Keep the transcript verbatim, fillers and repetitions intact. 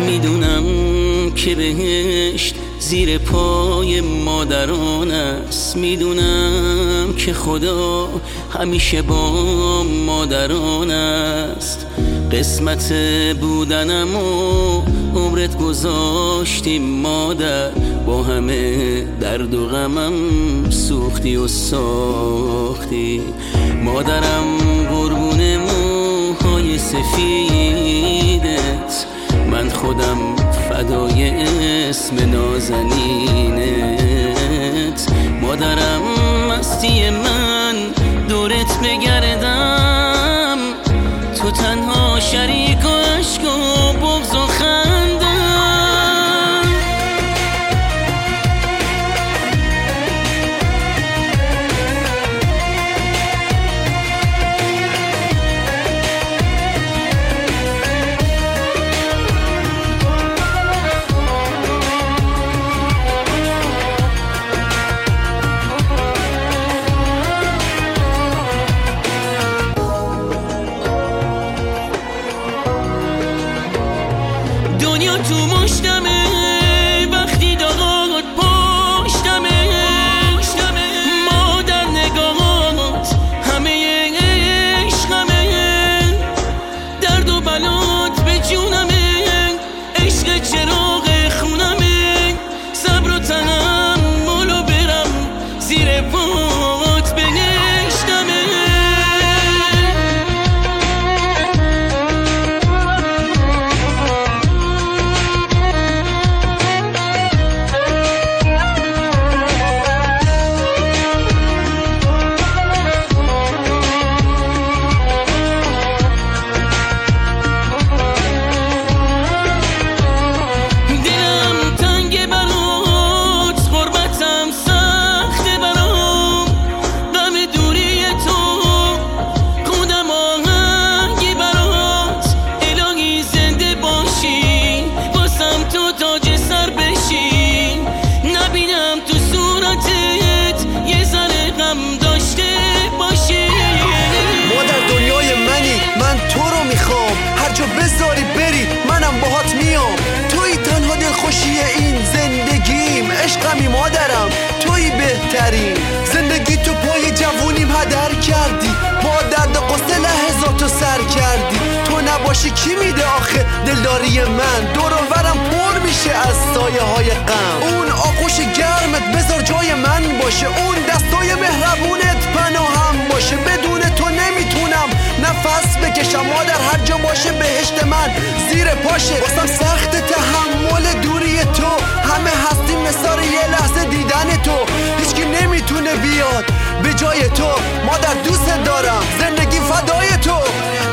میدونم که بهشت زیر پای مادران است، میدونم که خدا همیشه با مادران است. قسمت بودنم و عمرت گذاشتیم مادر، با همه درد و غمم سوختی و ساختی. مادرم قربون موهای سفیدت، من خودم فدای اسم نازنینت. مادرم مستی من دورت بگردم، تو تنها شریک و عشق و بغض و خندم. دنیا تو مشتمه وقتی داغات پشتمه، مادر نگاهات همه عشقمه، درد و بلات به جونمه، عشق چراغ خونمه، صبر و تحمل و برم زیر پات بنشتمه. بذاری بری منم باهات میام، توی تنها دلخوشی این زندگیم، عشقمی مادرم توی بهترین. زندگی تو پای جوونیم هدر کردی، با درد و قصه لحظاتو سر کردی. تو نباشی کی میده آخه دلداری من، دور و برم پر میشه از سایه های غم. اون آغوش گرمت بذار جای من باشه، اون دستای مهربونت پناهم باشه. بدون تو نمیتونم نفس بکشم مادر، هر جا باشه بهشت من زیر پاشه. واسم سخت تحمل دوری تو، همه هستیم مثال یه لحظه دیدن تو. هیچکی نمیتونه بیاد به جای تو مادر، دوست دارم زندگی فدای تو.